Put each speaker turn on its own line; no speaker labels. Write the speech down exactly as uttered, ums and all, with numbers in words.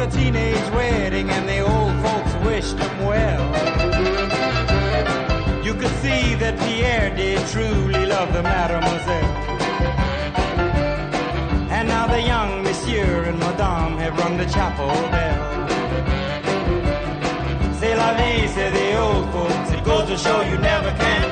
a teenage wedding and the old folks wished him well. You could see that Pierre did truly love the mademoiselle. And now the young monsieur and madame have rung the chapel bell. C'est la vie, say the old folks, it goes to show you never can